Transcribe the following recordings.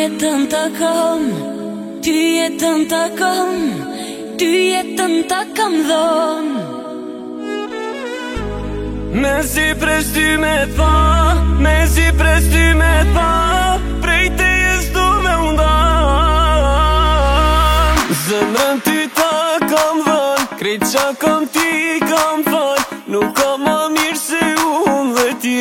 jetën të kam, ty jetën të kam, ty jetën të kam dhënë. Me si pres ty me tha, me si pres ty me tha, prej te jes du me nda. Zemrën ty ta kam dhën, krejt qa kam ti kam fal, nuk kam ma mirë se unë dhe ti.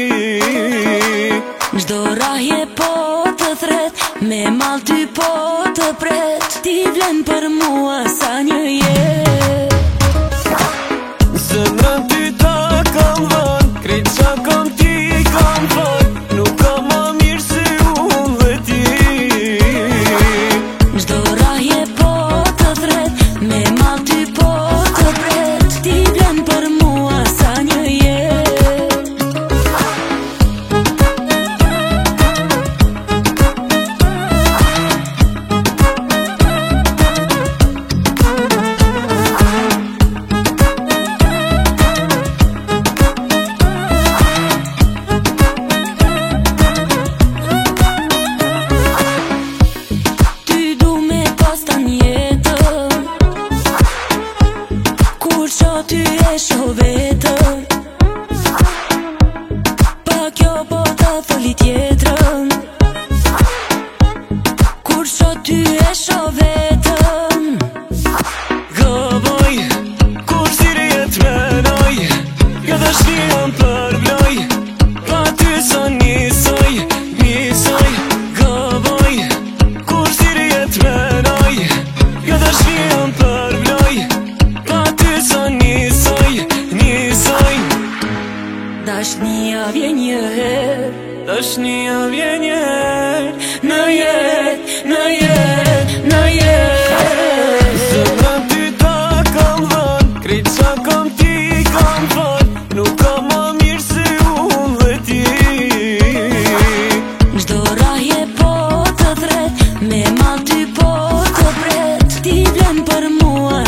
Gjdo rahje po të thret, me mal ty po të pret, ti vlen për mua sa një jet. Zemrën ty ta kam dhën, krejt qa kam ti kam fal, nuk kam ma mirë se unë dhe ti. Gjdo rahje po të thret, me mal ty po të pret, ti vlen për mua sa një jet. Ty e shoh vetën, pa kjo po të tholi tjetrën. Kur shoh ty e shoh vetën, gëvoj, kur siri e t'menoj, kjo dhe shlion për vloj, pa ty sa njësoj, njësoj. Gëvoj, kur siri e t'menoj, kjo dhe shlion për vloj, pa ty sa njësoj, njësoj. dashnia vjen një herë, Dashnia vjen një herë, në jet, në jet, në jet. zemrën ty ta kam dhën, krejt qa kam ti kam fal, nuk kam ma mirë se unë dhe ti. Gjdo rahje po të thret, me mal ty po të pret, ti vlen për mua